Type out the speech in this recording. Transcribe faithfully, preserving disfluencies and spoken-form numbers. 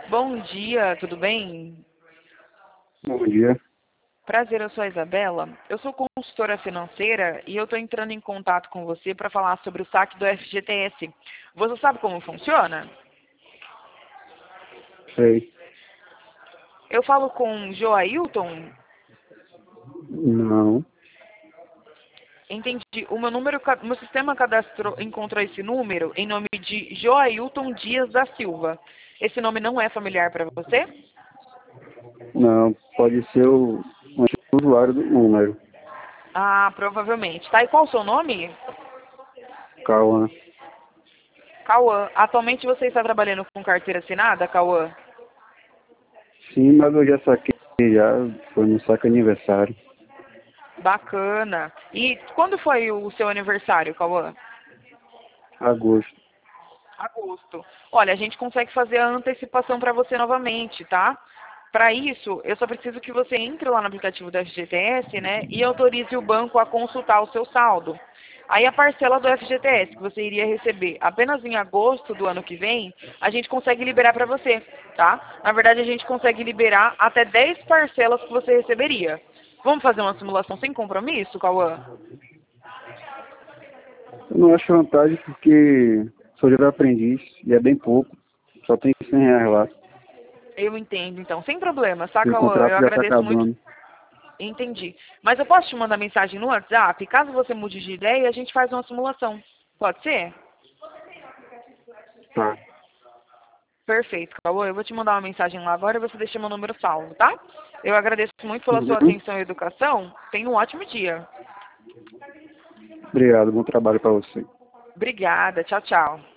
Bom dia, tudo bem? Bom dia. Prazer, eu sou a Isabela. Eu sou consultora financeira e eu estou entrando em contato com você para falar sobre o saque do F G T S. Você sabe como funciona? Sei. Eu falo com Joailton. Não. Entendi. O meu número, o meu sistema cadastrou, encontrou esse número em nome de Joailton Dias da Silva. Esse nome não é familiar para você? Não. Pode ser o o antigo usuário do número. Ah, provavelmente. Tá, e qual o seu nome? Cauã. Cauã. Atualmente você está trabalhando com carteira assinada, Cauã? Sim, mas eu já saquei já. Foi no saque aniversário. Bacana. E quando foi o seu aniversário, Cauã? Agosto. Agosto. Olha, a gente consegue fazer a antecipação para você novamente, tá? Para isso, eu só preciso que você entre lá no aplicativo da F G T S, né, e autorize o banco a consultar o seu saldo. Aí a parcela do F G T S que você iria receber apenas em agosto do ano que vem, a gente consegue liberar para você, tá? Na verdade, a gente consegue liberar até dez parcelas que você receberia. Vamos fazer uma simulação sem compromisso, Cauã? Eu não acho vantagem porque sou de aprendiz e é bem pouco. Só tem cem reais lá. Eu entendo, então. Sem problema, tá, E o Cauã? Eu contrato já está agradeço muito. acabando. Entendi. Mas eu posso te mandar mensagem no WhatsApp? Caso você mude de ideia, a gente faz uma simulação. Pode ser? Tá. Perfeito, Cauã. Eu vou te mandar uma mensagem lá agora e você deixa meu número salvo, tá? Eu agradeço muito pela sua Uhum. atenção e educação. Tenha um ótimo dia. Obrigado. Bom trabalho para você. Obrigada. Tchau, tchau.